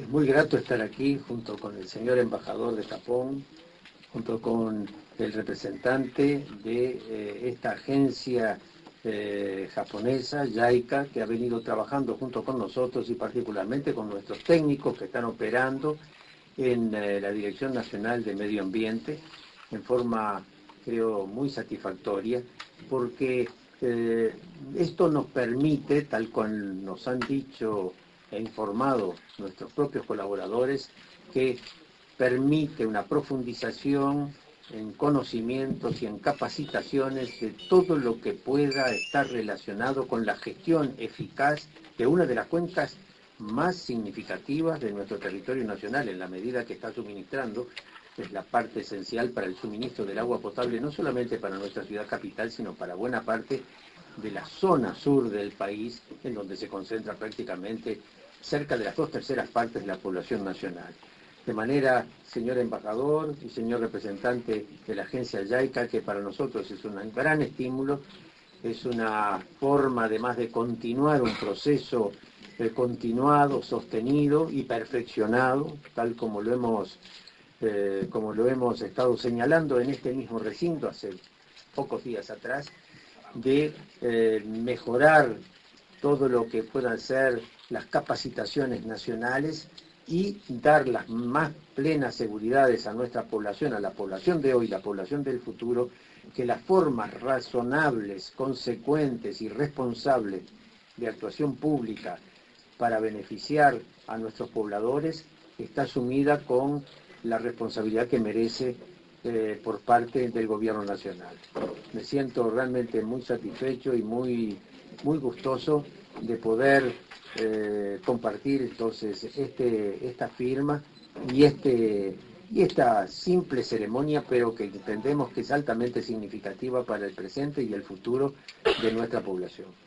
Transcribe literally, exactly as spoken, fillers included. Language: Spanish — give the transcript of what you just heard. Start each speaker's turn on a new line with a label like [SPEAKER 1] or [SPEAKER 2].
[SPEAKER 1] Es muy grato estar aquí junto con el señor embajador de Japón, junto con el representante de eh, esta agencia eh, japonesa, JICA, que ha venido trabajando junto con nosotros y particularmente con nuestros técnicos que están operando en eh, la Dirección Nacional de Medio Ambiente en forma, creo, muy satisfactoria, porque eh, esto nos permite, tal cual nos han dicho e informado nuestros propios colaboradores, que permite una profundización en conocimientos y en capacitaciones de todo lo que pueda estar relacionado con la gestión eficaz de una de las cuencas más significativas de nuestro territorio nacional, en la medida que está suministrando, es la parte esencial para el suministro del agua potable, no solamente para nuestra ciudad capital, sino para buena parte de la zona sur del país, en donde se concentra prácticamente cerca de las dos terceras partes de la población nacional. De manera, señor embajador y señor representante de la agencia JICA, que para nosotros es un gran estímulo, es una forma además de continuar un proceso eh, continuado, sostenido y perfeccionado, tal como lo hemos, eh, como lo hemos estado señalando en este mismo recinto hace pocos días atrás, de eh, mejorar todo lo que puedan ser las capacitaciones nacionales y dar las más plenas seguridades a nuestra población, a la población de hoy, la población del futuro, que las formas razonables, consecuentes y responsables de actuación pública para beneficiar a nuestros pobladores está asumida con la responsabilidad que merece eh, por parte del gobierno nacional. Me siento realmente muy satisfecho y muy, muy gustoso de poder eh, compartir entonces este, esta firma y, este, y esta simple ceremonia, pero que entendemos que es altamente significativa para el presente y el futuro de nuestra población.